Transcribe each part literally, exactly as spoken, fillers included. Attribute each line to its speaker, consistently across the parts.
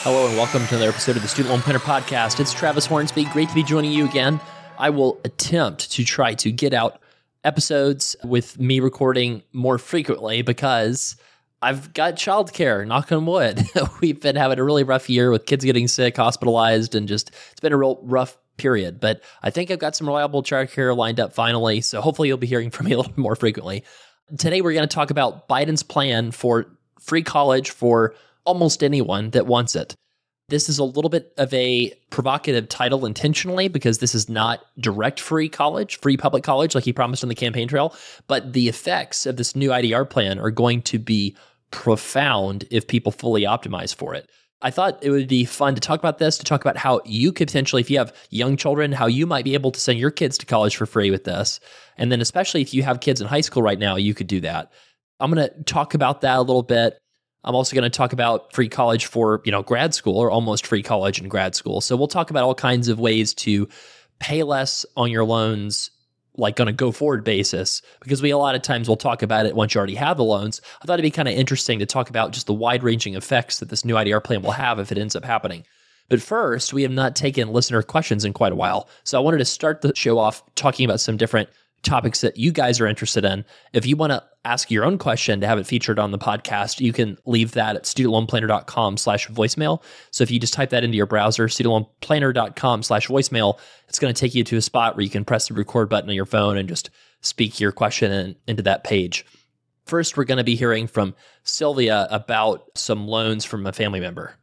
Speaker 1: Hello and welcome to another episode of the Student Loan Planner Podcast. It's Travis Hornsby. Great to be joining you again. I will attempt to try to get out episodes with me recording more frequently because I've got childcare, knock on wood. We've been having a really rough year with kids getting sick, hospitalized, and just it's been a real rough period. But I think I've got some reliable childcare lined up finally, so hopefully you'll be hearing from me a little bit more frequently. Today we're going to talk about Biden's plan for free college for almost anyone that wants it. This is a little bit of a provocative title intentionally because this is not direct free college, free public college like he promised on the campaign trail, but the effects of this new I D R plan are going to be profound if people fully optimize for it. I thought it would be fun to talk about this, to talk about how you could potentially, if you have young children, how you might be able to send your kids to college for free with this. And then especially if you have kids in high school right now, you could do that. I'm going to talk about that a little bit. I'm also going to talk about free college for, you know, grad school or almost free college in grad school. So we'll talk about all kinds of ways to pay less on your loans, like on a go forward basis, because we a lot of times will talk about it once you already have the loans. I thought it'd be kind of interesting to talk about just the wide ranging effects that this new I D R plan will have if it ends up happening. But first, we have not taken listener questions in quite a while. So I wanted to start the show off talking about some different topics that you guys are interested in. If you want to ask your own question to have it featured on the podcast, you can leave that at studentloanplanner.com slash voicemail. So if you just type that into your browser, studentloanplanner.com slash voicemail, it's going to take you to a spot where you can press the record button on your phone and just speak your question in, into that page. First, we're going to be hearing from Sylvia about some loans from a family member.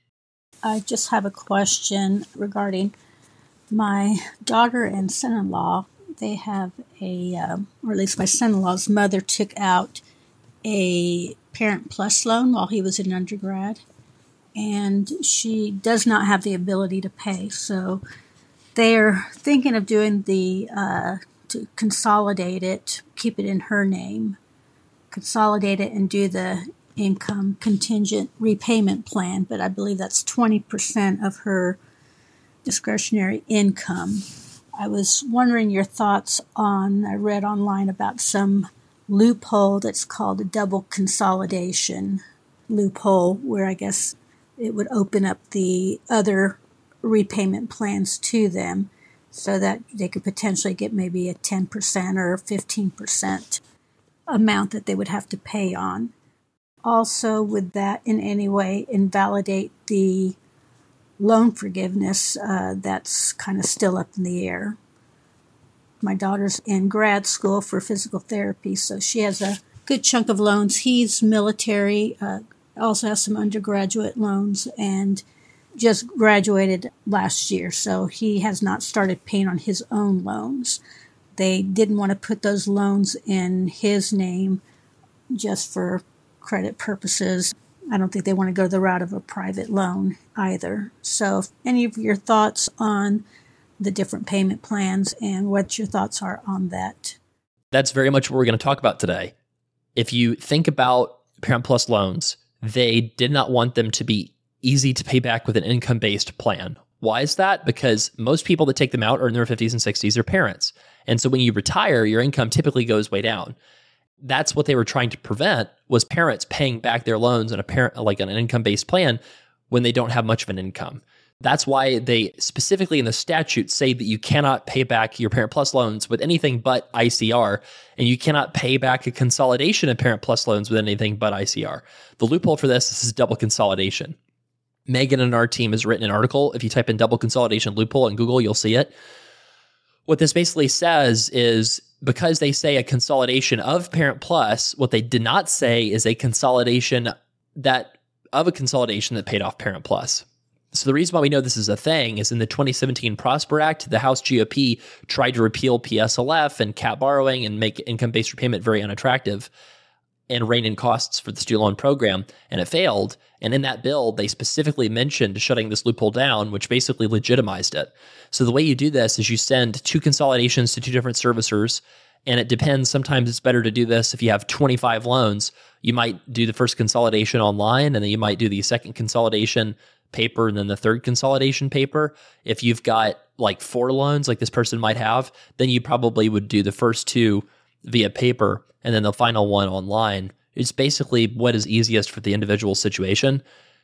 Speaker 2: I just have a question regarding my daughter and son-in-law. They have a, um, or at least my son-in-law's mother took out a Parent Plus loan while he was in undergrad, and she does not have the ability to pay. So they're thinking of doing the, uh, to consolidate it, keep it in her name, consolidate it and do the income contingent repayment plan, but I believe that's twenty percent of her discretionary income. I was wondering your thoughts on, I read online about some loophole that's called a double consolidation loophole, where I guess it would open up the other repayment plans to them so that they could potentially get maybe a ten percent or fifteen percent amount that they would have to pay on. Also, would that in any way invalidate the loan forgiveness uh, that's kind of still up in the air? My daughter's in grad school for physical therapy, so she has a good chunk of loans. He's military, uh, also has some undergraduate loans, and just graduated last year, so he has not started paying on his own loans. They didn't want to put those loans in his name just for credit purposes. I don't think they want to go the route of a private loan either. So if any of your thoughts on the different payment plans and what your thoughts are on that?
Speaker 1: That's very much what we're going to talk about today. If you think about Parent Plus loans, they did not want them to be easy to pay back with an income-based plan. Why is that? Because most people that take them out are in their fifties and sixties are parents. And so when you retire, your income typically goes way down. That's what they were trying to prevent, was parents paying back their loans on a parent, like on an income-based plan when they don't have much of an income. That's why they specifically in the statute say that you cannot pay back your Parent Plus loans with anything but I C R, and you cannot pay back a consolidation of Parent Plus loans with anything but I C R. The loophole for this, this is double consolidation. Megan and our team has written an article. If you type in double consolidation loophole in Google, you'll see it. What this basically says is, because they say a consolidation of Parent Plus, what they did not say is a consolidation that of a consolidation that paid off Parent Plus. So the reason why we know this is a thing is in the twenty seventeen Prosper Act, the House G O P tried to repeal P S L F and cap borrowing and make income-based repayment very unattractive and rein in costs for the student loan program, and it failed. And in that bill, they specifically mentioned shutting this loophole down, which basically legitimized it. So the way you do this is you send two consolidations to two different servicers, and it depends. Sometimes it's better to do this if you have twenty-five loans. You might do the first consolidation online, and then you might do the second consolidation paper and then the third consolidation paper. If you've got like four loans like this person might have, then you probably would do the first two via paper and then the final one online. It's basically what is easiest for the individual situation.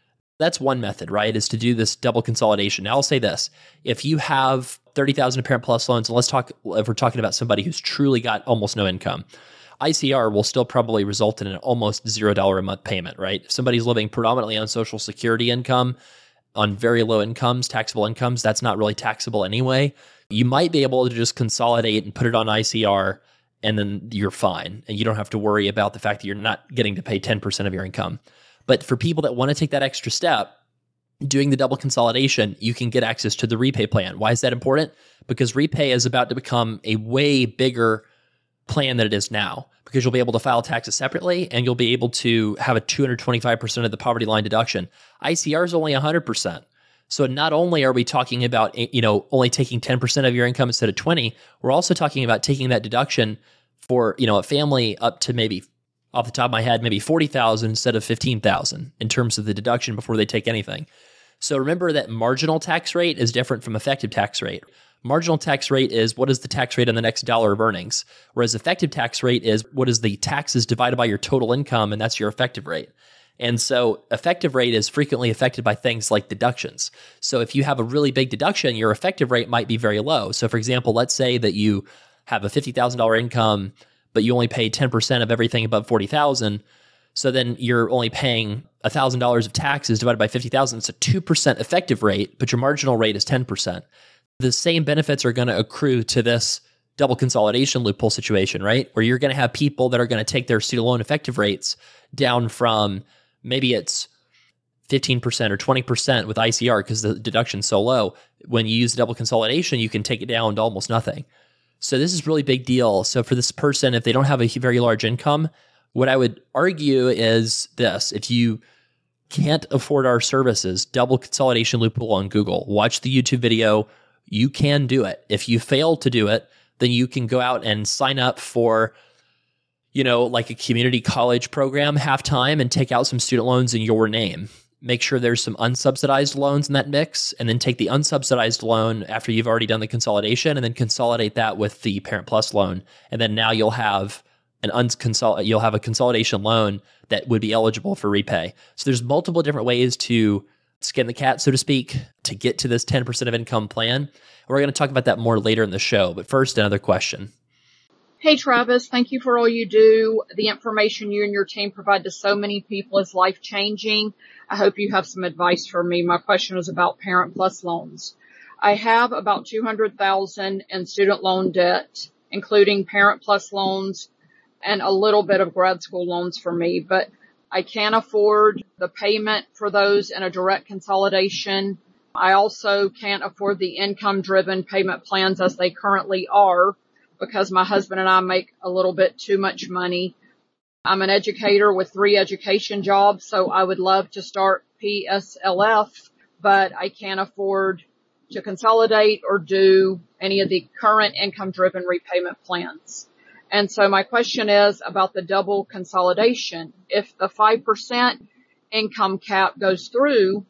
Speaker 1: That's one method, right? Is to do this double consolidation. Now I'll say this. If you have thirty thousand in Parent Plus loans, and let's talk, if we're talking about somebody who's truly got almost no income, I C R will still probably result in an almost zero dollars a month payment, right? If somebody's living predominantly on Social Security income, on very low incomes, taxable incomes, that's not really taxable anyway. You might be able to just consolidate and put it on I C R, and then you're fine. And you don't have to worry about the fact that you're not getting to pay ten percent of your income. But for people that want to take that extra step, doing the double consolidation, you can get access to the Repay plan. Why is that important? Because Repay is about to become a way bigger plan than it is now, because you'll be able to file taxes separately and you'll be able to have a two hundred twenty-five percent of the poverty line deduction. I C R is only one hundred percent. So not only are we talking about, you know, only taking ten percent of your income instead of twenty, we're also talking about taking that deduction for, you know, a family up to maybe, off the top of my head, maybe forty thousand instead of fifteen thousand in terms of the deduction before they take anything. So remember that marginal tax rate is different from effective tax rate. Marginal tax rate is what is the tax rate on the next dollar of earnings, whereas effective tax rate is what is the taxes divided by your total income, and that's your effective rate. And so effective rate is frequently affected by things like deductions. So if you have a really big deduction, your effective rate might be very low. So for example, let's say that you have a fifty thousand dollars income, but you only pay ten percent of everything above forty thousand dollars. So then you're only paying one thousand dollars of taxes divided by fifty thousand dollars. It's a two percent effective rate, but your marginal rate is ten percent. The same benefits are going to accrue to this double consolidation loophole situation, right? Where you're going to have people that are going to take their student loan effective rates down from maybe it's fifteen percent or twenty percent with I C R because the deduction's so low. When you use double consolidation, you can take it down to almost nothing. So this is a really big deal. So for this person, if they don't have a very large income, what I would argue is this: if you can't afford our services, double consolidation loophole on Google, watch the YouTube video. You can do it. If you fail to do it, then you can go out and sign up for, you know, like a community college program half-time and take out some student loans in your name. Make sure there's some unsubsidized loans in that mix, and then take the unsubsidized loan after you've already done the consolidation, and then consolidate that with the Parent Plus loan. And then now you'll have an unconsol- you'll have a consolidation loan that would be eligible for repay. So there's multiple different ways to skin the cat, so to speak, to get to this ten percent of income plan. We're going to talk about that more later in the show. But first, another question.
Speaker 3: Hey, Travis, thank you for all you do. The information you and your team provide to so many people is life-changing. I hope you have some advice for me. My question is about Parent Plus loans. I have about two hundred thousand dollars in student loan debt, including Parent Plus loans and a little bit of grad school loans for me, but I can't afford the payment for those in a direct consolidation. I also can't afford the income-driven payment plans as they currently are because my husband and I make a little bit too much money. I'm an educator with three education jobs, so I would love to start P S L F, but I can't afford to consolidate or do any of the current income-driven repayment plans. And so my question is about the double consolidation. If the five percent income cap goes through,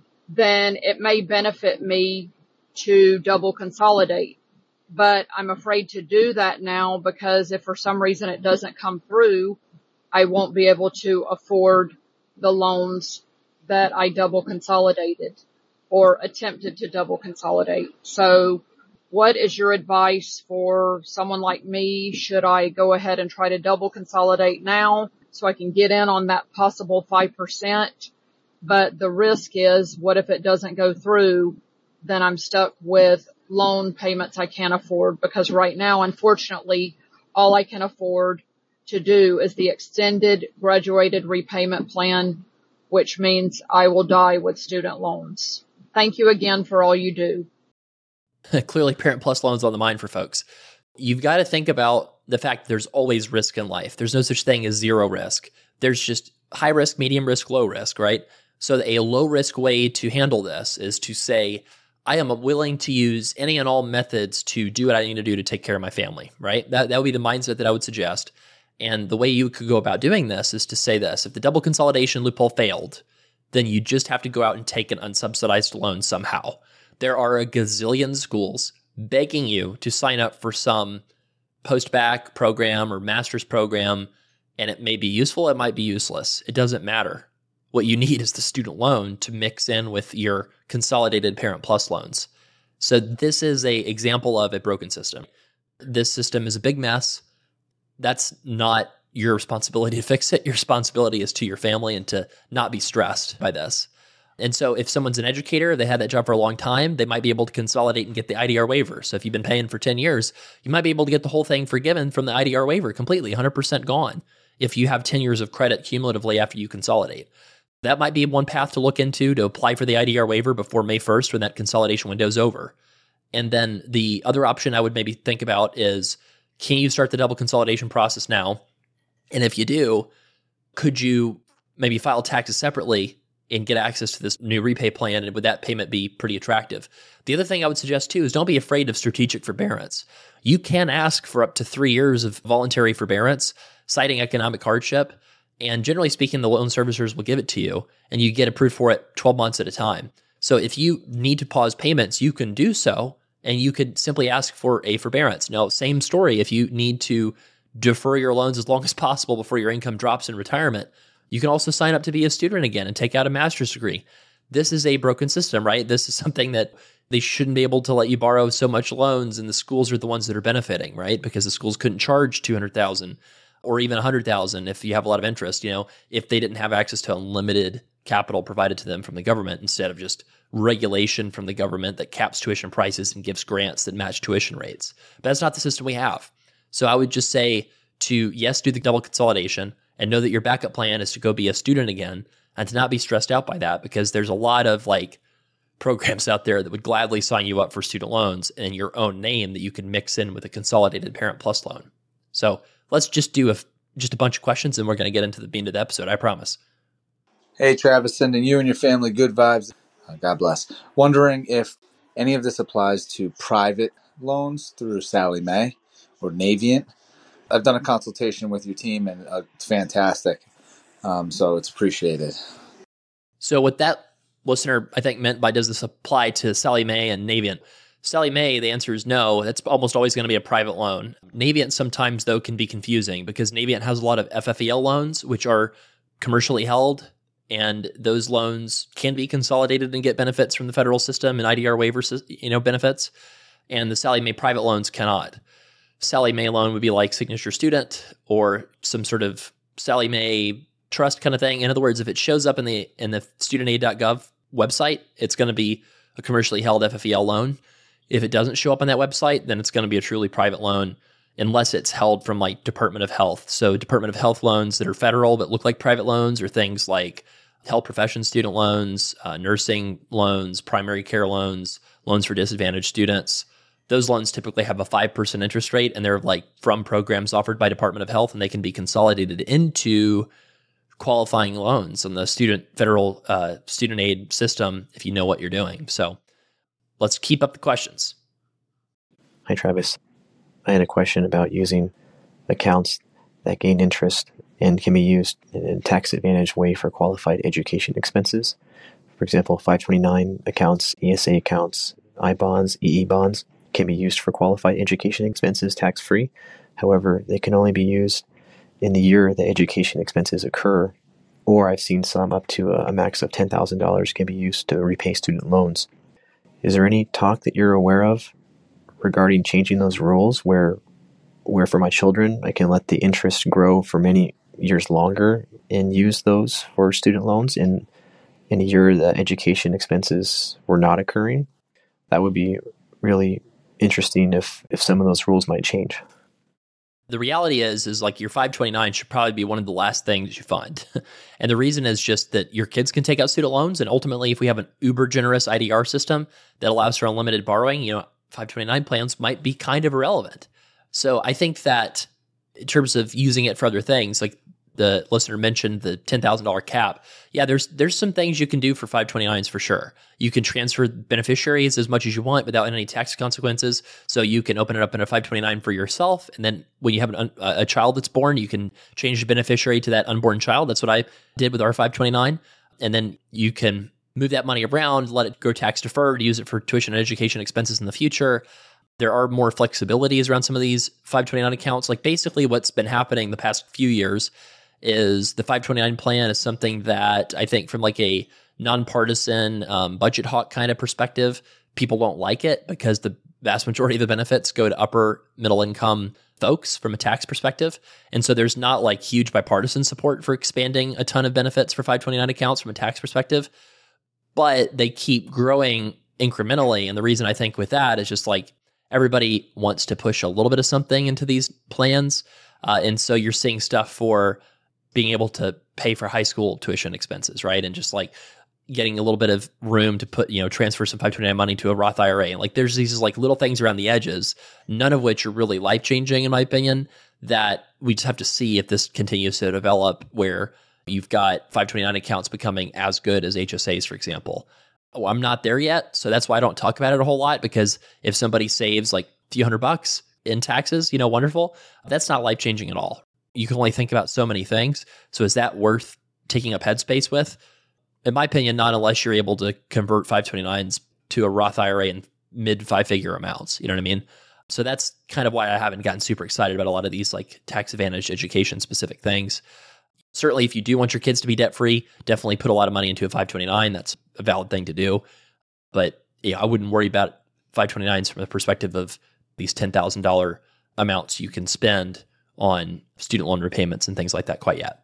Speaker 3: then it may benefit me to double consolidate. But I'm afraid to do that now because if for some reason it doesn't come through, I won't be able to afford the loans that I double consolidated or attempted to double consolidate. So what is your advice for someone like me? Should I go ahead and try to double consolidate now so I can get in on that possible five percent? But the risk is, what if it doesn't go through? Then I'm stuck with loan payments I can't afford because right now, unfortunately, all I can afford to do is the extended graduated repayment plan, which means I will die with student loans. Thank you again for all you do.
Speaker 1: Clearly, Parent Plus loans on the mind for folks. You've got to think about the fact that there's always risk in life. There's no such thing as zero risk. There's just high risk, medium risk, low risk, right? So a low risk way to handle this is to say, I am willing to use any and all methods to do what I need to do to take care of my family, right? That, that would be the mindset that I would suggest. And the way you could go about doing this is to say this: if the double consolidation loophole failed, then you just have to go out and take an unsubsidized loan somehow. There are a gazillion schools begging you to sign up for some post-bac program or master's program, and it may be useful, it might be useless. It doesn't matter. What you need is the student loan to mix in with your consolidated Parent Plus loans. So this is a example of a broken system. This system is a big mess. That's not your responsibility to fix it. Your responsibility is to your family and to not be stressed by this. And so if someone's an educator, they had that job for a long time, they might be able to consolidate and get the I D R waiver. So if you've been paying for ten years, you might be able to get the whole thing forgiven from the I D R waiver completely, one hundred percent gone, if you have ten years of credit cumulatively after you consolidate. That might be one path to look into to apply for the I D R waiver before May first when that consolidation window is over. And then the other option I would maybe think about is, can you start the double consolidation process now? And if you do, could you maybe file taxes separately and get access to this new repay plan? And would that payment be pretty attractive? The other thing I would suggest too is don't be afraid of strategic forbearance. You can ask for up to three years of voluntary forbearance, citing economic hardship. And generally speaking, the loan servicers will give it to you and you get approved for it twelve months at a time. So if you need to pause payments, you can do so and you could simply ask for a forbearance. Now, same story. If you need to defer your loans as long as possible before your income drops in retirement, you can also sign up to be a student again and take out a master's degree. This is a broken system, right? This is something that they shouldn't be able to let you borrow so much loans, and the schools are the ones that are benefiting, right? Because the schools couldn't charge two hundred thousand dollars or even one hundred thousand dollars if you have a lot of interest, you know, if they didn't have access to unlimited capital provided to them from the government instead of just regulation from the government that caps tuition prices and gives grants that match tuition rates. But that's not the system we have. So I would just say to, yes, do the double consolidation and know that your backup plan is to go be a student again and to not be stressed out by that, because there's a lot of like programs out there that would gladly sign you up for student loans in your own name that you can mix in with a consolidated Parent Plus loan. So let's just do a, just a bunch of questions and we're going to get into the bean of the episode, I promise.
Speaker 4: Hey, Travis, sending you and your family good vibes. Uh, God bless. Wondering if any of this applies to private loans through Sallie Mae or Navient. I've done a consultation with your team and uh, it's fantastic. Um, so it's appreciated.
Speaker 1: So what that listener, I think, meant by does this apply to Sallie Mae and Navient? Sallie Mae, the answer is no. That's almost always going to be a private loan. Navient sometimes, though, can be confusing because Navient has a lot of F F E L loans, which are commercially held, and those loans can be consolidated and get benefits from the federal system and I D R waiver, you know, benefits, and the Sallie Mae private loans cannot. Sallie Mae loan would be like Signature Student or some sort of Sallie Mae trust kind of thing. In other words, if it shows up in the in the student aid dot gov website, it's going to be a commercially held F F E L loan. If it doesn't show up on that website, then it's going to be a truly private loan unless it's held from like Department of Health. So Department of Health loans that are federal but look like private loans are things like health profession student loans, uh, nursing loans, primary care loans, loans for disadvantaged students. Those loans typically have a five percent interest rate, and they're like from programs offered by Department of Health, and they can be consolidated into qualifying loans on the student federal uh, student aid system if you know what you're doing. So let's keep up the questions.
Speaker 5: Hi, Travis. I had a question about using accounts that gain interest and can be used in a tax advantage way for qualified education expenses. For example, five twenty-nine accounts, E S A accounts, I bonds, E E bonds can be used for qualified education expenses tax-free. However, they can only be used in the year the education expenses occur, or I've seen some up to a max of ten thousand dollars can be used to repay student loans. Is there any talk that you're aware of regarding changing those rules where where for my children I can let the interest grow for many years longer and use those for student loans in, in a year the education expenses were not occurring? That would be really interesting if, if some of those rules might change.
Speaker 1: The reality is, is like your five twenty-nine should probably be one of the last things you fund. And the reason is just that your kids can take out student loans. And ultimately, if we have an uber generous I D R system that allows for unlimited borrowing, you know, five twenty-nine plans might be kind of irrelevant. So I think that in terms of using it for other things, like the listener mentioned the ten thousand dollars cap. Yeah, there's there's some things you can do for five twenty-nines for sure. You can transfer beneficiaries as much as you want without any tax consequences. So you can open it up in a five twenty-nine for yourself. And then when you have an, a child that's born, you can change the beneficiary to that unborn child. That's what I did with our five twenty-nine. And then you can move that money around, let it go tax deferred, use it for tuition and education expenses in the future. There are more flexibilities around some of these five twenty-nine accounts. Like basically what's been happening the past few years is the five twenty-nine plan is something that I think from like a nonpartisan um, budget hawk kind of perspective, people don't like it because the vast majority of the benefits go to upper middle income folks from a tax perspective. And so there's not like huge bipartisan support for expanding a ton of benefits for five twenty-nine accounts from a tax perspective, but they keep growing incrementally. And the reason I think with that is just like everybody wants to push a little bit of something into these plans. Uh, and so you're seeing stuff for being able to pay for high school tuition expenses, right? And just like getting a little bit of room to put, you know, transfer some five twenty-nine money to a Roth I R A. And like there's these like little things around the edges, none of which are really life-changing in my opinion, that we just have to see if this continues to develop where you've got five twenty-nine accounts becoming as good as H S As, for example. Oh, I'm not there yet, so that's why I don't talk about it a whole lot, because if somebody saves like a few hundred bucks in taxes, you know, wonderful. That's not life-changing at all. You can only think about so many things. So is that worth taking up headspace with? In my opinion, not unless you're able to convert five twenty-nines to a Roth I R A in mid five-figure amounts. You know what I mean? So that's kind of why I haven't gotten super excited about a lot of these like tax advantage education specific things. Certainly, if you do want your kids to be debt-free, definitely put a lot of money into a five twenty-nine. That's a valid thing to do. But yeah, I wouldn't worry about five twenty-nines from the perspective of these ten thousand dollars amounts you can spend on student loan repayments and things like that quite yet.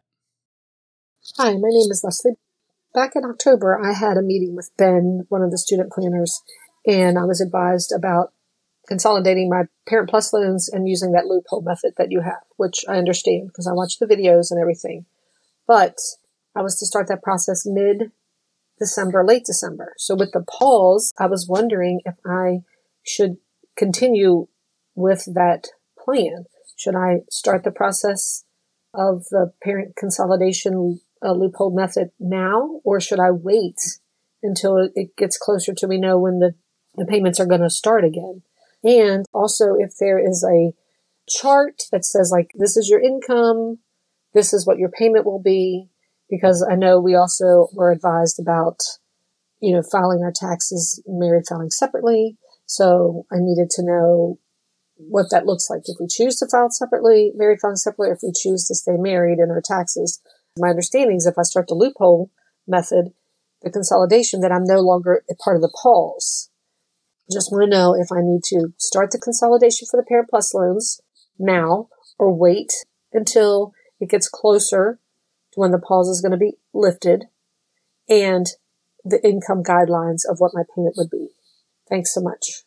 Speaker 6: Hi, my name is Leslie. Back in October, I had a meeting with Ben, one of the student planners, and I was advised about consolidating my Parent Plus loans and using that loophole method that you have, which I understand because I watched the videos and everything. But I was to start that process mid-December, late December. So with the pause, I was wondering if I should continue with that plan. Should I start the process of the parent consolidation uh, loophole method now, or should I wait until it gets closer to we know when the, the payments are going to start again? And also if there is a chart that says like, this is your income, this is what your payment will be, because I know we also were advised about, you know, filing our taxes, married filing separately. So I needed to know what that looks like if we choose to file separately, married filing separately, or if we choose to stay married in our taxes. My understanding is if I start the loophole method, the consolidation, that I'm no longer a part of the pause. Just want to know if I need to start the consolidation for the Parent Plus loans now or wait until it gets closer to when the pause is going to be lifted and the income guidelines of what my payment would be. Thanks so much.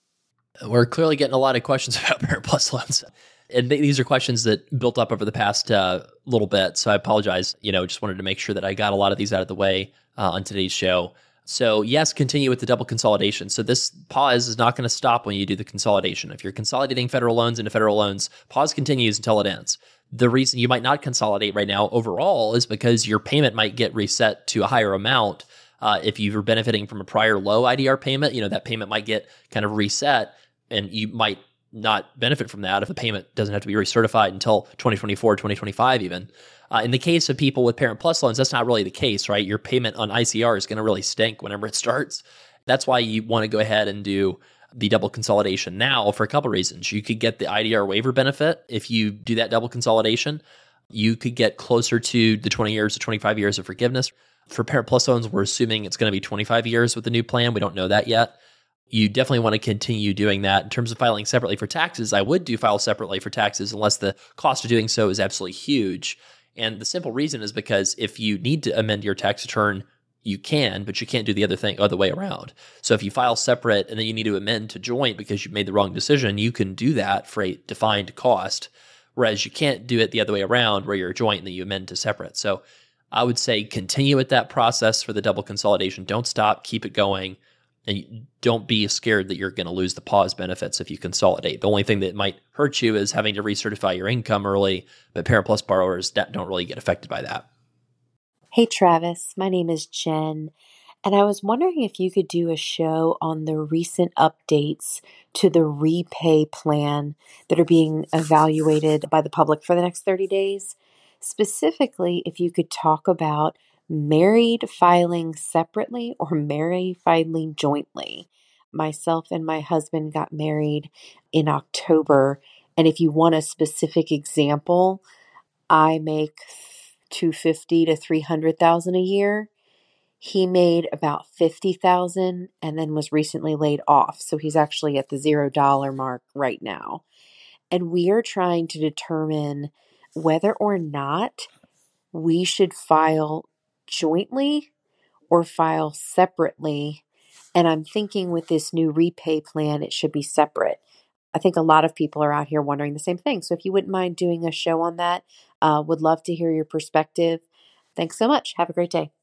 Speaker 1: We're clearly getting a lot of questions about Parent Plus loans. And th- these are questions that built up over the past uh, little bit. So I apologize. You know, just wanted to make sure that I got a lot of these out of the way uh, on today's show. So yes, continue with the double consolidation. So this pause is not going to stop when you do the consolidation. If you're consolidating federal loans into federal loans, pause continues until it ends. The reason you might not consolidate right now overall is because your payment might get reset to a higher amount. Uh, if you were benefiting from a prior low I D R payment, you know, that payment might get kind of reset and you might not benefit from that if the payment doesn't have to be recertified until twenty twenty-four, twenty twenty-five even. Uh, in the case of people with Parent Plus loans, that's not really the case, right? Your payment on I C R is going to really stink whenever it starts. That's why you want to go ahead and do the double consolidation now for a couple of reasons. You could get the I D R waiver benefit if you do that double consolidation. You could get closer to the twenty years to twenty-five years of forgiveness. For Parent Plus loans, we're assuming it's going to be twenty-five years with the new plan. We don't know that yet. You definitely want to continue doing that. In terms of filing separately for taxes, I would do file separately for taxes unless the cost of doing so is absolutely huge. And the simple reason is because if you need to amend your tax return, you can, but you can't do the other thing other way around. So if you file separate and then you need to amend to joint because you made the wrong decision, you can do that for a defined cost, whereas you can't do it the other way around where you're a joint and then you amend to separate. So I would say continue with that process for the double consolidation. Don't stop, keep it going. And don't be scared that you're going to lose the pause benefits if you consolidate. The only thing that might hurt you is having to recertify your income early, but Parent Plus borrowers don't really get affected by that.
Speaker 7: Hey, Travis. My name is Jen, and I was wondering if you could do a show on the recent updates to the REPAYE plan that are being evaluated by the public for the next thirty days. Specifically, if you could talk about married filing separately or married filing jointly. Myself and my husband got married in October, and if you want a specific example, I make two hundred fifty to three hundred thousand a year. He made about fifty thousand and then was recently laid off. So he's actually at the zero dollar mark right now. And we are trying to determine whether or not we should file jointly or file separately. And I'm thinking with this new repay plan, it should be separate. I think a lot of people are out here wondering the same thing. So if you wouldn't mind doing a show on that, uh, would love to hear your perspective. Thanks so much. Have a great day.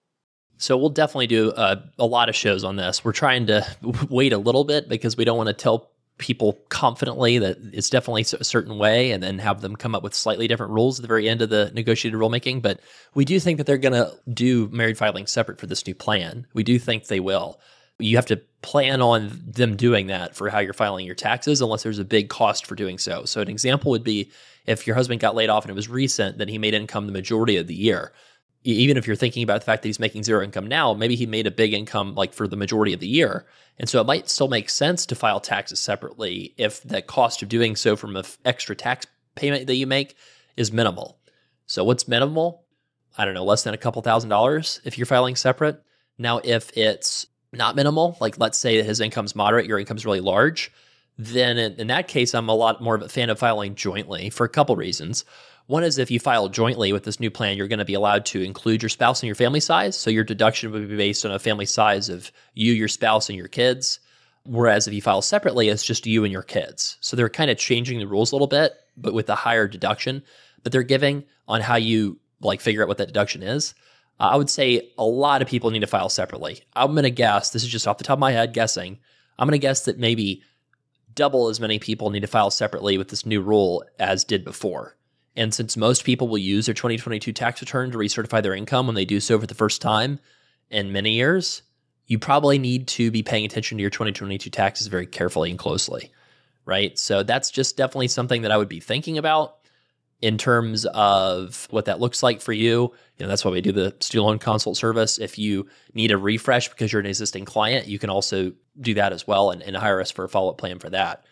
Speaker 1: So we'll definitely do uh, a lot of shows on this. We're trying to wait a little bit because we don't want to tell people confidently that it's definitely a certain way and then have them come up with slightly different rules at the very end of the negotiated rulemaking. But we do think that they're going to do married filing separate for this new plan. We do think they will. You have to plan on them doing that for how you're filing your taxes unless there's a big cost for doing so. So an example would be if your husband got laid off and it was recent, then he made income the majority of the year. Even if you're thinking about the fact that he's making zero income now, maybe he made a big income like for the majority of the year. And so it might still make sense to file taxes separately if the cost of doing so from an extra tax payment that you make is minimal. So what's minimal? I don't know, less than a couple thousand dollars if you're filing separate. Now, if it's not minimal, like let's say that his income's moderate, your income's really large, then in, in that case, I'm a lot more of a fan of filing jointly for a couple reasons. One is if you file jointly with this new plan, you're going to be allowed to include your spouse and your family size. So your deduction would be based on a family size of you, your spouse, and your kids. Whereas if you file separately, it's just you and your kids. So they're kind of changing the rules a little bit, but with the higher deduction that they're giving on how you like figure out what that deduction is. Uh, I would say a lot of people need to file separately. I'm going to guess, this is just off the top of my head guessing, I'm going to guess that maybe double as many people need to file separately with this new rule as did before. And since most people will use their twenty twenty-two tax return to recertify their income when they do so for the first time in many years, you probably need to be paying attention to your twenty twenty-two taxes very carefully and closely, right? So that's just definitely something that I would be thinking about in terms of what that looks like for you. You know, that's why we do the student loan consult service. If you need a refresh because you're an existing client, you can also do that as well and, and hire us for a follow-up plan for that.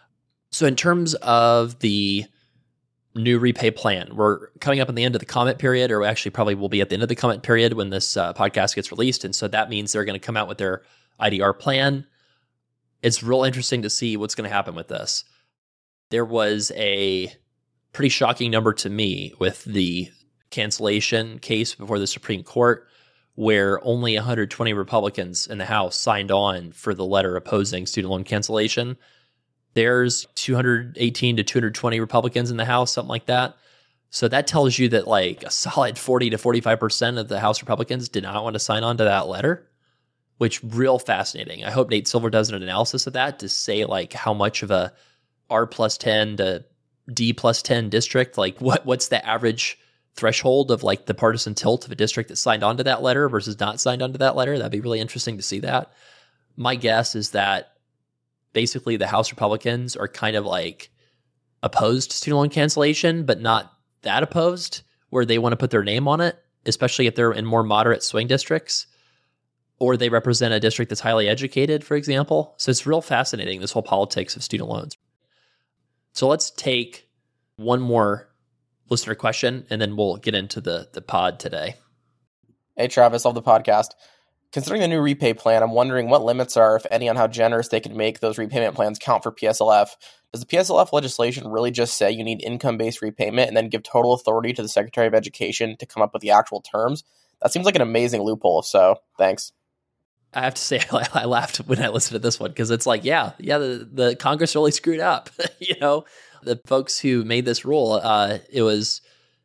Speaker 1: So in terms of the new repay plan, we're coming up at the end of the comment period, or actually probably will be at the end of the comment period when this uh, podcast gets released. And so that means they're going to come out with their I D R plan. It's real interesting to see what's going to happen with this. There was a pretty shocking number to me with the cancellation case before the Supreme Court, where only one hundred twenty Republicans in the House signed on for the letter opposing student loan cancellation. There's two hundred eighteen to two hundred twenty Republicans in the House, something like that. So that tells you that like a solid forty to forty-five percent of the House Republicans did not want to sign on to that letter, which real fascinating. I hope Nate Silver does an analysis of that to say like how much of a R plus ten to D plus ten district, like what what's the average threshold of like the partisan tilt of a district that signed on to that letter versus not signed on to that letter. That'd be really interesting to see that. My guess is that basically the House Republicans are kind of like opposed to student loan cancellation, but not that opposed, where they want to put their name on it, especially if they're in more moderate swing districts, or they represent a district that's highly educated, for example. So it's real fascinating, this whole politics of student loans. So let's take one more listener question, and then we'll get into the, the pod today.
Speaker 8: Hey, Travis, love the podcast. Considering the new repay plan, I'm wondering what limits are, if any, on how generous they can make those repayment plans count for P S L F. Does the P S L F legislation really just say you need income-based repayment and then give total authority to the Secretary of Education to come up with the actual terms? That seems like an amazing loophole, so thanks.
Speaker 1: I have to say, I laughed when I listened to this one because it's like, yeah, yeah, the, the Congress really screwed up. You know, the folks who made this rule, uh, it was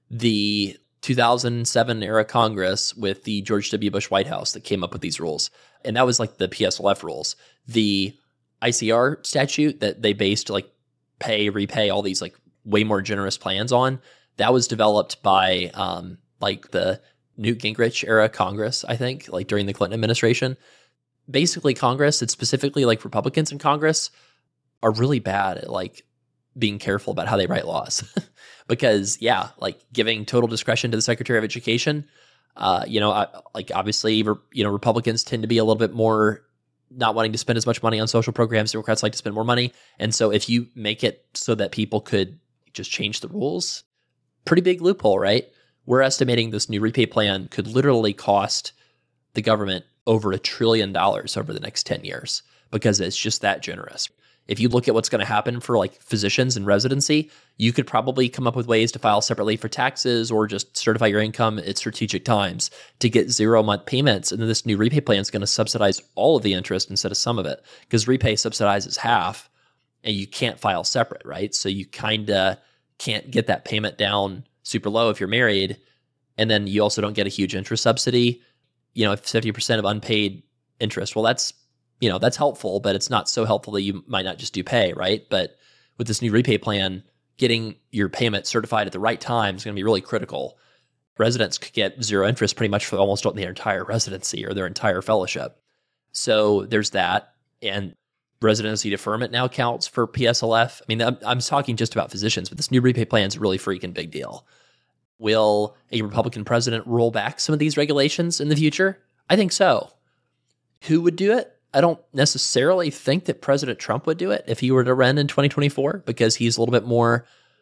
Speaker 1: the two thousand seven era Congress with the George W. Bush White House that came up with these rules. And that was like the P S L F rules. The I C R statute that they based like pay, repay, all these like way more generous plans on, that was developed by um, like the Newt Gingrich era Congress, I think, like during the Clinton administration. Basically, Congress, and specifically like Republicans in Congress, are really bad at like being careful about how they write laws. Because, yeah, like giving total discretion to the Secretary of Education, uh, you know, I, like obviously, you know, Republicans tend to be a little bit more not wanting to spend as much money on social programs. Democrats like to spend more money. And so if you make it so that people could just change the rules, pretty big loophole, right? We're estimating this new repay plan could literally cost the government over a trillion dollars over the next ten years because it's just that generous. If you look at what's going to happen for like physicians in residency, you could probably come up with ways to file separately for taxes or just certify your income at strategic times to get zero month payments. And then this new repay plan is going to subsidize all of the interest instead of some of it, because repay subsidizes half and you can't file separate, right? So you kind of can't get that payment down super low if you're married. And then you also don't get a huge interest subsidy. You know, if fifty percent of unpaid interest, well, that's, you know, that's helpful, but it's not so helpful that you might not just do pay, right? But with this new repay plan, getting your payment certified at the right time is going to be really critical. Residents could get zero interest pretty much for almost their entire residency or their entire fellowship. So there's that. And residency deferment now counts for P S L F. I mean, I'm, I'm talking just about physicians, but this new repay plan is a really freaking big deal. Will a Republican president roll back some of these regulations in the future? I think so. Who would do it? I don't necessarily think that President Trump would do it if he were to run in twenty twenty-four, because he's a little bit more,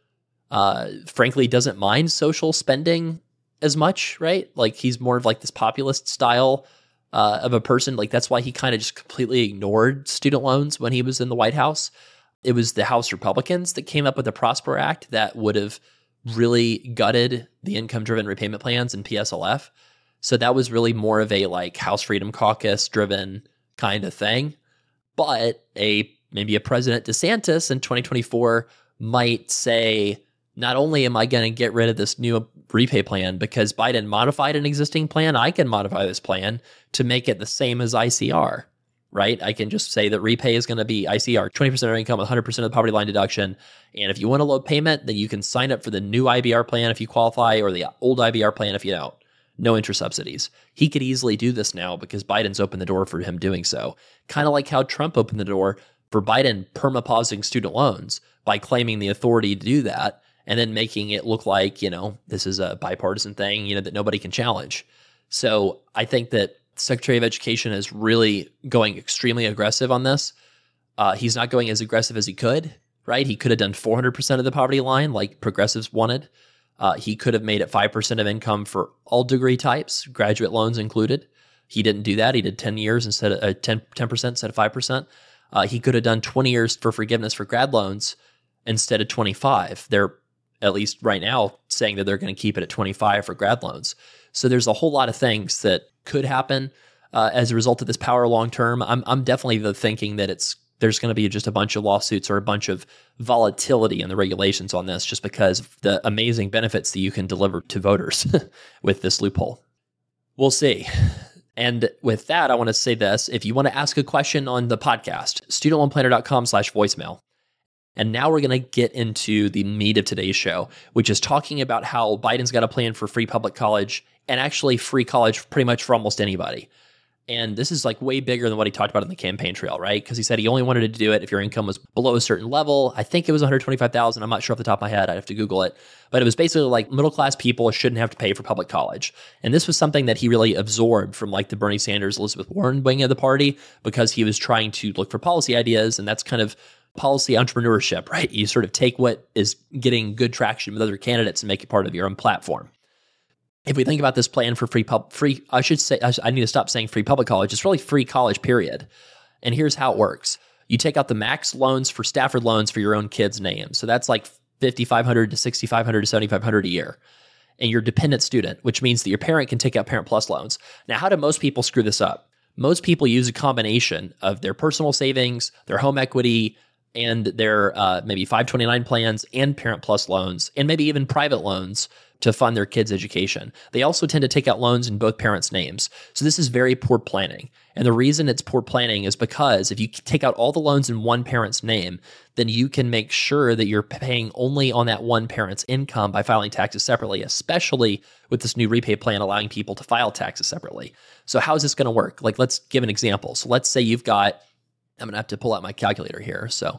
Speaker 1: uh, frankly, doesn't mind social spending as much, right? Like he's more of like this populist style uh, of a person. Like that's why he kind of just completely ignored student loans when he was in the White House. It was the House Republicans that came up with the Prosper Act that would have really gutted the income-driven repayment plans in P S L F. So that was really more of a like House Freedom Caucus driven kind of thing. But a maybe a President DeSantis in twenty twenty-four might say, not only am I going to get rid of this new repay plan because Biden modified an existing plan, I can modify this plan to make it the same as I C R, right? I can just say that repay is going to be I C R, twenty percent of income, one hundred percent of the poverty line deduction. And if you want a low payment, then you can sign up for the new I B R plan if you qualify, or the old I B R plan if you don't. No interest subsidies. He could easily do this now because Biden's opened the door for him doing so. Kind of like how Trump opened the door for Biden perma-pausing student loans by claiming the authority to do that and then making it look like, you know, this is a bipartisan thing, you know, that nobody can challenge. So I think that the Secretary of Education is really going extremely aggressive on this. Uh, he's not going as aggressive as he could, right? He could have done four hundred percent of the poverty line like progressives wanted. Uh, he could have made it five percent of income for all degree types, graduate loans included. He didn't do that. He did ten years instead of uh, ten, ten percent instead of five percent. Uh, he could have done twenty years for forgiveness for grad loans instead of twenty-five. They're, at least right now, saying that they're going to keep it at twenty-five for grad loans. So there's a whole lot of things that could happen uh, as a result of this power long term. I'm, I'm definitely the thinking that it's there's going to be just a bunch of lawsuits or a bunch of volatility in the regulations on this just because of the amazing benefits that you can deliver to voters with this loophole. We'll see. And with that, I want to say this. If you want to ask a question on the podcast, studentloanplanner.com slash voicemail. And now we're going to get into the meat of today's show, which is talking about how Biden's got a plan for free public college and actually free college pretty much for almost anybody. And this is like way bigger than what he talked about in the campaign trail, right? Because he said he only wanted to do it if your income was below a certain level. I think it was one hundred twenty-five thousand dollars. I'm not sure off the top of my head. I'd have to Google it. But it was basically like middle-class people shouldn't have to pay for public college. And this was something that he really absorbed from like the Bernie Sanders, Elizabeth Warren wing of the party, because he was trying to look for policy ideas. And that's kind of policy entrepreneurship, right? You sort of take what is getting good traction with other candidates and make it part of your own platform. If we think about this plan for free, pub, free, I should say, I need to stop saying free public college. It's really free college, period. And here's how it works. You take out the max loans for Stafford loans for your own kid's name. So that's like fifty-five hundred to sixty-five hundred to seventy-five hundred a year. And you're a dependent student, which means that your parent can take out Parent Plus loans. Now, how do most people screw this up? Most people use a combination of their personal savings, their home equity, and their uh, maybe five twenty-nine plans and Parent Plus loans, and maybe even private loans to fund their kids' education. They also tend to take out loans in both parents' names. So this is very poor planning. And the reason it's poor planning is because if you take out all the loans in one parent's name, then you can make sure that you're paying only on that one parent's income by filing taxes separately, especially with this new repay plan allowing people to file taxes separately. So how is this going to work? Like, let's give an example. So let's say you've got, I'm going to have to pull out my calculator here. So,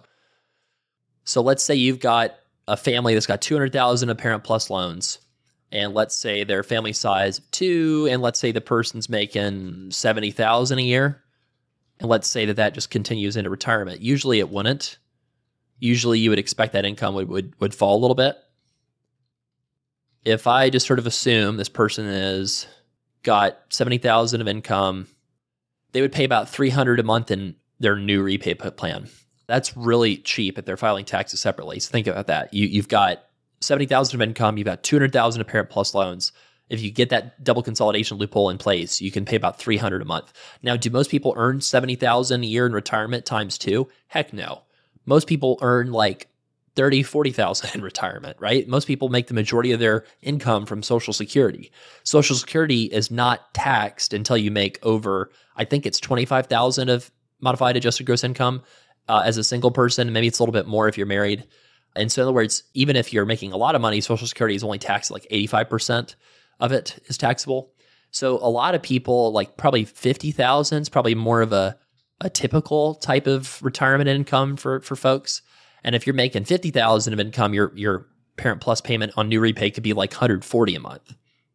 Speaker 1: so let's say you've got a family that's got two hundred thousand of Parent Plus loans. And let's say their family size of two, and let's say the person's making seventy thousand dollars a year. And let's say that that just continues into retirement. Usually it wouldn't. Usually you would expect that income would, would, would fall a little bit. if I just sort of assume this person is got seventy thousand of income, they would pay about three hundred a month in their new repay plan. That's really cheap if they're filing taxes separately. So think about that. You, you've got seventy thousand of income, you've got two hundred thousand of Parent Plus loans. If you get that double consolidation loophole in place, you can pay about three hundred a month. Now, do most people earn seventy thousand a year in retirement times two? Heck no. Most people earn like thirty, forty thousand in retirement, right? Most people make the majority of their income from Social Security. Social Security is not taxed until you make over, I think it's twenty-five thousand of modified adjusted gross income uh, as a single person. Maybe it's a little bit more if you're married. And so in other words, even if you're making a lot of money, Social Security is only taxed like eighty-five percent of it is taxable. So a lot of people, like probably fifty thousand is probably more of a, a typical type of retirement income for, for folks. And if you're making fifty thousand of income, your, your Parent Plus payment on new repay could be like one hundred forty a month.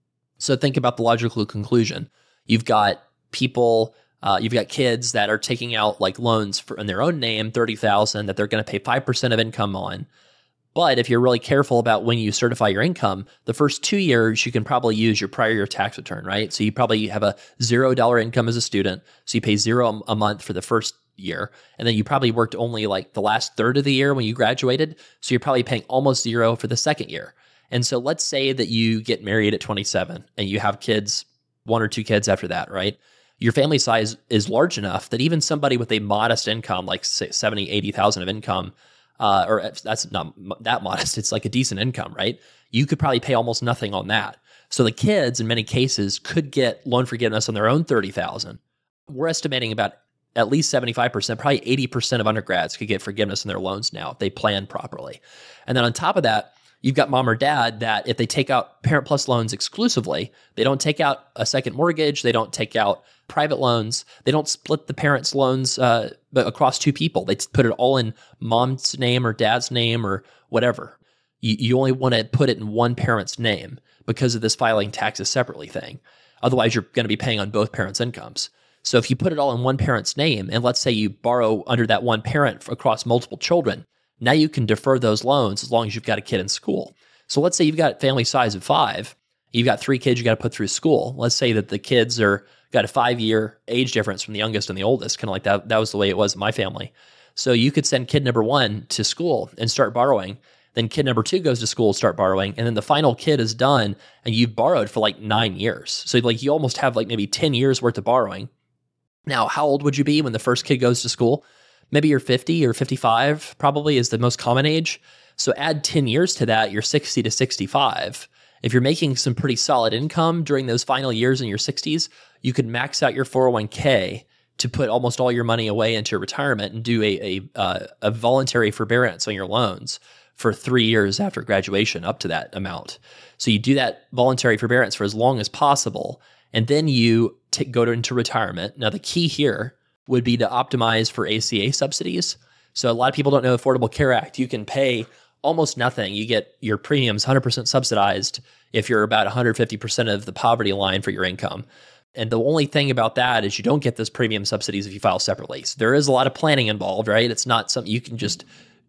Speaker 1: So think about the logical conclusion. You've got people, uh, you've got kids that are taking out like loans for in their own name, thirty thousand that they're going to pay five percent of income on. But if you're really careful about when you certify your income, the first two years, you can probably use your prior year tax return, right? So you probably have a zero dollar income as a student. So you pay zero a month for the first year. And then you probably worked only like the last third of the year when you graduated. So you're probably paying almost zero for the second year. And so let's say that you get married at twenty-seven and you have kids, one or two kids after that, right? Your family size is large enough that even somebody with a modest income, like seventy, eighty thousand of income, Uh, or that's not that modest. It's like a decent income, right? You could probably pay almost nothing on that. So the kids, in many cases, could get loan forgiveness on their own thirty thousand. We're estimating about at least seventy-five percent, probably eighty percent of undergrads could get forgiveness on their loans now if they plan properly. And then on top of that, you've got mom or dad that if they take out Parent Plus loans exclusively, they don't take out a second mortgage, they don't take out private loans, they don't split the parents' loans uh, across two people. They put it all in mom's name or dad's name or whatever. You, you only want to put it in one parent's name because of this filing taxes separately thing. Otherwise, you're going to be paying on both parents' incomes. So if you put it all in one parent's name, and let's say you borrow under that one parent across multiple children, now you can defer those loans as long as you've got a kid in school. So let's say you've got family size of five, you've got three kids you got to put through school. Let's say that the kids are got a five-year age difference from the youngest and the oldest, kind of like that. That was the way it was in my family. So you could send kid number one to school and start borrowing. Then kid number two goes to school, start borrowing. And then the final kid is done and you've borrowed for like nine years. So like you almost have like maybe ten years worth of borrowing. Now, how old would you be when the first kid goes to school? Maybe you're fifty or fifty-five probably is the most common age. So add ten years to that, you're sixty to sixty-five. If you're making some pretty solid income during those final years in your sixties, you could max out your four oh one k to put almost all your money away into retirement and do a a, uh, a voluntary forbearance on your loans for three years after graduation up to that amount. So you do that voluntary forbearance for as long as possible, and then you t- go to, into retirement. Now, the key here would be to optimize for A C A subsidies. So a lot of people don't know Affordable Care Act. You can pay almost nothing. You get your premiums one hundred percent subsidized if you're about one hundred fifty percent of the poverty line for your income. And the only thing about that is you don't get those premium subsidies if you file separately. So there is a lot of planning involved, right? It's not something you can just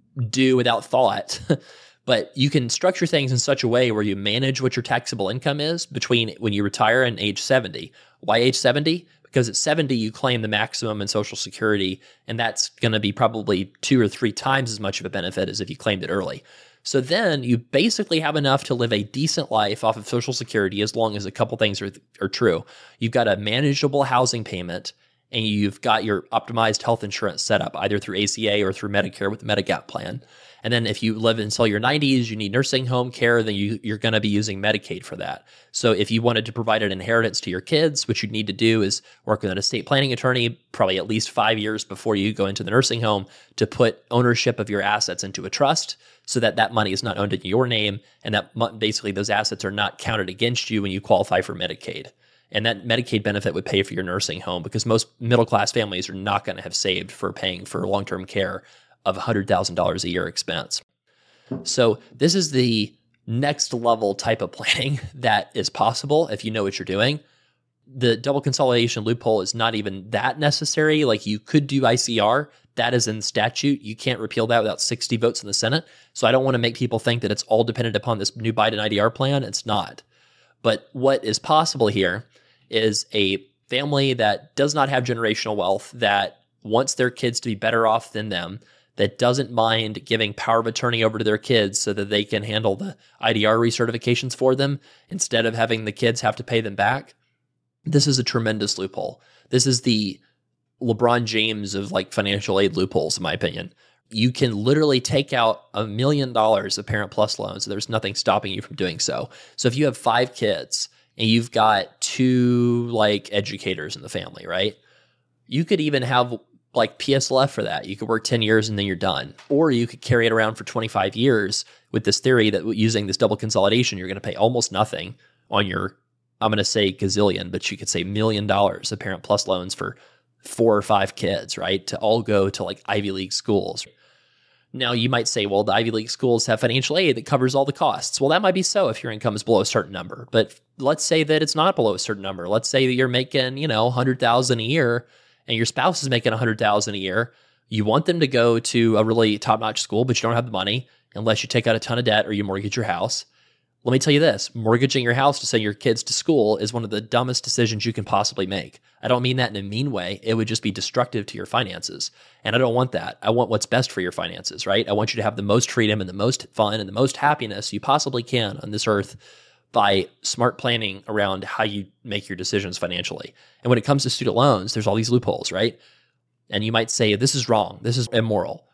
Speaker 1: do without thought. But you can structure things in such a way where you manage what your taxable income is between when you retire and age seventy. Why age seventy? Because at seventy, you claim the maximum in Social Security, and that's going to be probably two or three times as much of a benefit as if you claimed it early. So then you basically have enough to live a decent life off of Social Security as long as a couple things are, are true. You've got a manageable housing payment, and you've got your optimized health insurance set up either through A C A or through Medicare with the Medigap plan. And then if you live until your nineties, you need nursing home care, then you, you're going to be using Medicaid for that. So if you wanted to provide an inheritance to your kids, what you'd need to do is work with an estate planning attorney probably at least five years before you go into the nursing home to put ownership of your assets into a trust so that that money is not owned in your name, and that basically those assets are not counted against you when you qualify for Medicaid. And that Medicaid benefit would pay for your nursing home because most middle-class families are not going to have saved for paying for long-term care of one hundred thousand dollars a year expense. So this is the next level type of planning that is possible if you know what you're doing. the double consolidation loophole is not even that necessary. Like you could do I C R. That is in statute. You can't repeal that without sixty votes in the Senate. So I don't want to make people think that it's all dependent upon this new Biden I D R plan. It's not. But what is possible here is a family that does not have generational wealth, that wants their kids to be better off than them, that doesn't mind giving power of attorney over to their kids so that they can handle the I D R recertifications for them instead of having the kids have to pay them back. This is a tremendous loophole. This is the LeBron James of like financial aid loopholes, in my opinion. You can literally take out a million dollars of Parent Plus loans. There's nothing stopping you from doing so. So if you have five kids and you've got two like educators in the family, right? You could even have like P S L F for that. You could work ten years and then you're done. Or you could carry it around for twenty-five years with this theory that using this double consolidation, you're going to pay almost nothing on your, I'm going to say gazillion, but you could say million dollars of Parent Plus loans for four or five kids, right? To all go to like Ivy League schools. Now you might say, well, the Ivy League schools have financial aid that covers all the costs. Well, that might be so if your income is below a certain number. But let's say that it's not below a certain number. Let's say that you're making, you know, one hundred thousand dollars a year and your spouse is making one hundred thousand dollars a year. You want them to go to a really top-notch school, but you don't have the money unless you take out a ton of debt or you mortgage your house. Let me tell you this, mortgaging your house to send your kids to school is one of the dumbest decisions you can possibly make. I don't mean that in a mean way. It would just be destructive to your finances. And I don't want that. I want what's best for your finances, right? I want you to have the most freedom and the most fun and the most happiness you possibly can on this earth by smart planning around how you make your decisions financially. And when it comes to student loans, there's all these loopholes, right? And you might say, this is wrong. This is immoral.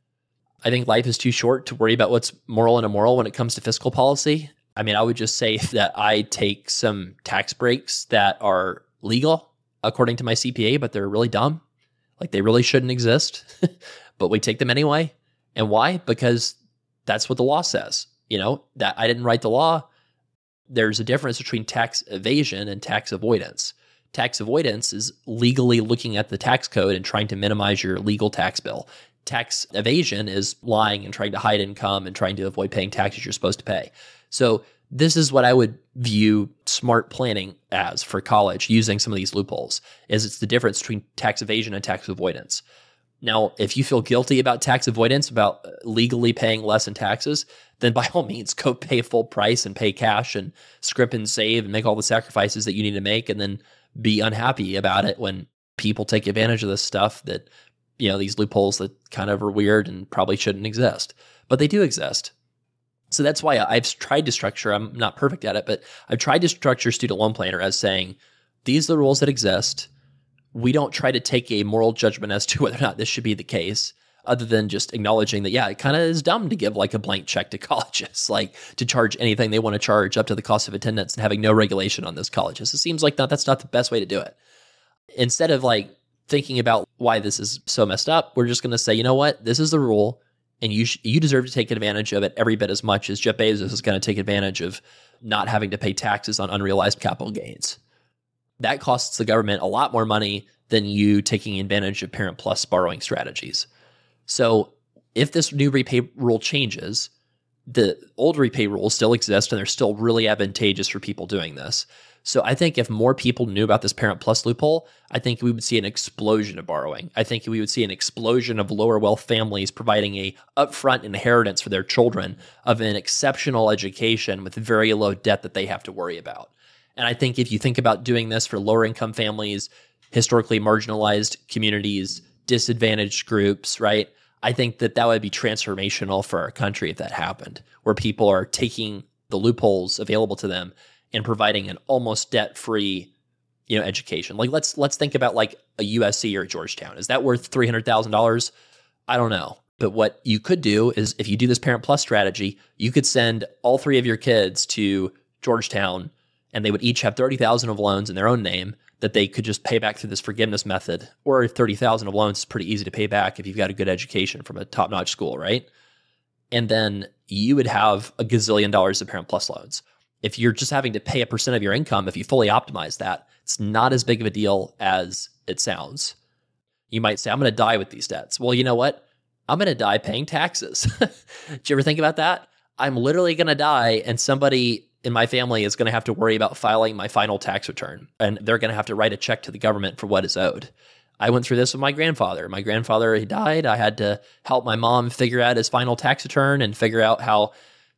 Speaker 1: I think life is too short to worry about what's moral and immoral when it comes to fiscal policy. I mean, I would just say that I take some tax breaks that are legal according to my C P A, but they're really dumb. Like they really shouldn't exist, but we take them anyway. And why? Because that's what the law says. You know, that I didn't write the law. There's a difference between tax evasion and tax avoidance. Tax avoidance is legally looking at the tax code and trying to minimize your legal tax bill. Tax evasion is lying and trying to hide income and trying to avoid paying taxes you're supposed to pay. So this is what I would view smart planning as for college using some of these loopholes, is it's the difference between tax evasion and tax avoidance. Now, if you feel guilty about tax avoidance, about legally paying less in taxes, then by all means, go pay full price and pay cash and script and save and make all the sacrifices that you need to make, and then be unhappy about it when people take advantage of this stuff that, you know, these loopholes that kind of are weird and probably shouldn't exist, but they do exist. So that's why I've tried to structure, I'm not perfect at it, but I've tried to structure Student Loan Planner as saying, these are the rules that exist. We don't try to take a moral judgment as to whether or not this should be the case, other than just acknowledging that, yeah, it kind of is dumb to give like a blank check to colleges, like to charge anything they want to charge up to the cost of attendance and having no regulation on those colleges. It seems like not, that's not the best way to do it. Instead of like thinking about why this is so messed up, we're just going to say, you know what, this is the rule. And you sh- you deserve to take advantage of it every bit as much as Jeff Bezos is going to take advantage of not having to pay taxes on unrealized capital gains. That costs the government a lot more money than you taking advantage of Parent Plus borrowing strategies. So if this new repay rule changes, the old repay rules still exist and they're still really advantageous for people doing this. So I think if more people knew about this Parent Plus loophole, I think we would see an explosion of borrowing. I think we would see an explosion of lower wealth families providing a upfront inheritance for their children of an exceptional education with very low debt that they have to worry about. And I think if you think about doing this for lower income families, historically marginalized communities, disadvantaged groups, right? I think that that would be transformational for our country if that happened, where people are taking the loopholes available to them and providing an almost debt-free, you know, education. Like let's let's think about like a U S C or a Georgetown. Is that worth three hundred thousand dollars? I don't know. But what you could do is if you do this Parent Plus strategy, you could send all three of your kids to Georgetown and they would each have thirty thousand dollars of loans in their own name that they could just pay back through this forgiveness method. Or thirty thousand dollars of loans is pretty easy to pay back if you've got a good education from a top-notch school, right? And then you would have a gazillion dollars of Parent Plus loans. If you're just having to pay a percent of your income, if you fully optimize that, it's not as big of a deal as it sounds. You might say, I'm going to die with these debts. Well, you know what? I'm going to die paying taxes. Did you ever think about that? I'm literally going to die and somebody in my family is going to have to worry about filing my final tax return, and they're going to have to write a check to the government for what is owed. I went through this with my grandfather. My grandfather, he died. I had to help my mom figure out his final tax return and figure out how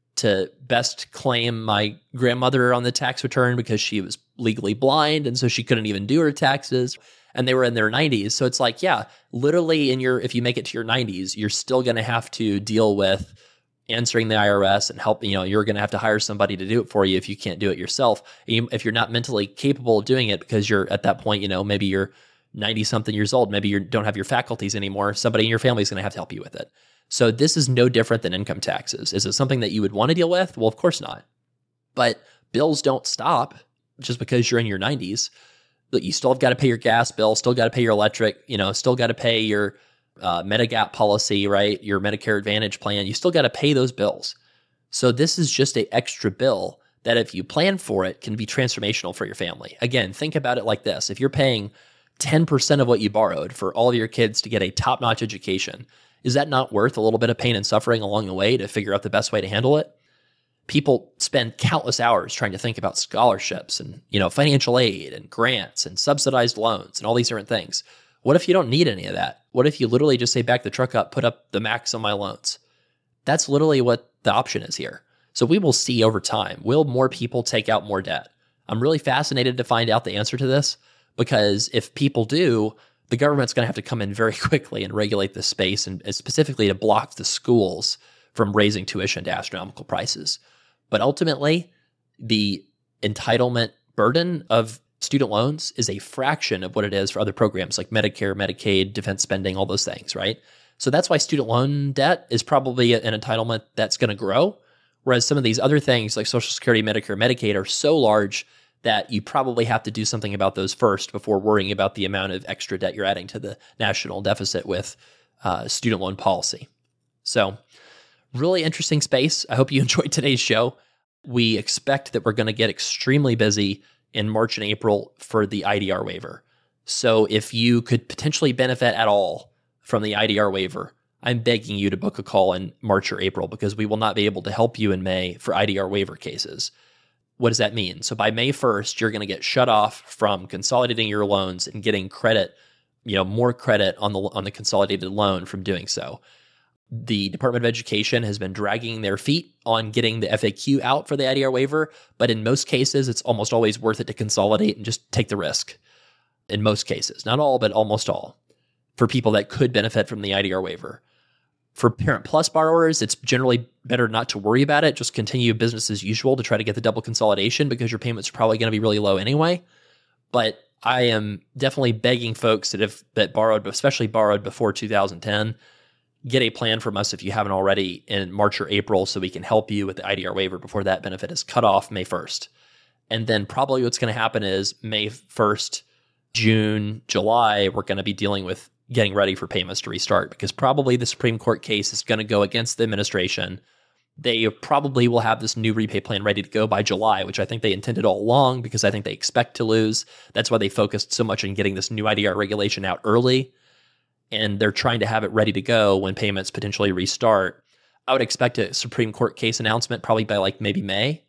Speaker 1: to best claim my grandmother on the tax return because she was legally blind, and so she couldn't even do her taxes. And they were in their nineties. So it's like, yeah, literally in your, if you make it to your nineties, you're still going to have to deal with answering the I R S and help, you know, you're going to have to hire somebody to do it for you if you can't do it yourself. You, if you're not mentally capable of doing it because you're at that point, you know, maybe you're ninety something years old, maybe you don't have your faculties anymore, somebody in your family is going to have to help you with it. So this is no different than income taxes. Is it something that you would want to deal with? Well, of course not. But bills don't stop just because you're in your nineties. But you still have got to pay your gas bill, still got to pay your electric, you know, still got to pay your uh, Medigap policy, right? Your Medicare Advantage plan. You still got to pay those bills. So this is just an extra bill that if you plan for it can be transformational for your family. Again, think about it like this. If you're paying ten percent of what you borrowed for all of your kids to get a top-notch education, is that not worth a little bit of pain and suffering along the way to figure out the best way to handle it? People spend countless hours trying to think about scholarships and, you know, financial aid and grants and subsidized loans and all these different things. What if you don't need any of that? What if you literally just say, back the truck up, put up the max on my loans? That's literally what the option is here. So we will see over time, will more people take out more debt? I'm really fascinated to find out the answer to this, because if people do, the government's going to have to come in very quickly and regulate this space, and, and specifically to block the schools from raising tuition to astronomical prices. But ultimately, the entitlement burden of student loans is a fraction of what it is for other programs like Medicare, Medicaid, defense spending, all those things, right? So that's why student loan debt is probably an entitlement that's going to grow, whereas some of these other things like Social Security, Medicare, Medicaid are so large that you probably have to do something about those first before worrying about the amount of extra debt you're adding to the national deficit with uh, student loan policy. So really interesting space. I hope you enjoyed today's show. We expect that we're going to get extremely busy in March and April for the I D R waiver. So if you could potentially benefit at all from the I D R waiver, I'm begging you to book a call in March or April, because we will not be able to help you in May for I D R waiver cases. What does that mean? So by May first, you're going to get shut off from consolidating your loans and getting credit, you know, more credit on the on the consolidated loan from doing so. The Department of Education has been dragging their feet on getting the F A Q out for the I D R waiver, but in most cases, it's almost always worth it to consolidate and just take the risk. In most cases, not all, but almost all, for people that could benefit from the I D R waiver. For Parent Plus borrowers, it's generally better not to worry about it. Just continue business as usual to try to get the double consolidation, because your payments are probably going to be really low anyway. But I am definitely begging folks that have that borrowed, especially borrowed before two thousand ten, get a plan from us if you haven't already in March or April, so we can help you with the I D R waiver before that benefit is cut off May first. And then probably what's going to happen is May first, June, July, we're going to be dealing with getting ready for payments to restart, because probably the Supreme Court case is going to go against the administration. They probably will have this new repay plan ready to go by July, which I think they intended all along, because I think they expect to lose. That's why they focused so much on getting this new I D R regulation out early. And they're trying to have it ready to go when payments potentially restart. I would expect a Supreme Court case announcement probably by like maybe May,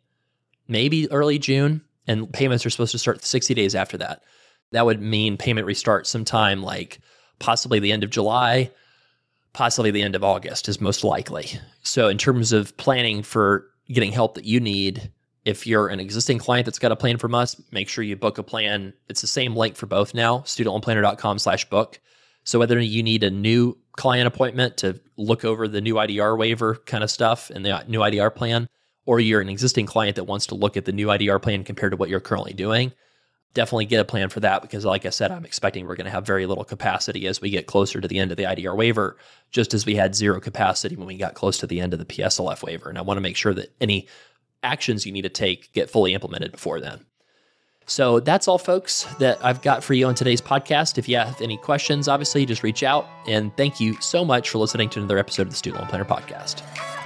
Speaker 1: maybe early June, and payments are supposed to start sixty days after that. That would mean payment restart sometime like possibly the end of July, possibly the end of August is most likely. So in terms of planning for getting help that you need, if you're an existing client that's got a plan from us, make sure you book a plan. It's the same link for both now, studentloanplanner.com slash book. So whether you need a new client appointment to look over the new I D R waiver kind of stuff and the new I D R plan, or you're an existing client that wants to look at the new I D R plan compared to what you're currently doing, definitely get a plan for that, because like I said, I'm expecting we're going to have very little capacity as we get closer to the end of the I D R waiver, just as we had zero capacity when we got close to the end of the P S L F waiver. And I want to make sure that any actions you need to take get fully implemented before then. So that's all, folks, that I've got for you on today's podcast. If you have any questions, obviously, just reach out. And thank you so much for listening to another episode of the Student Loan Planner Podcast.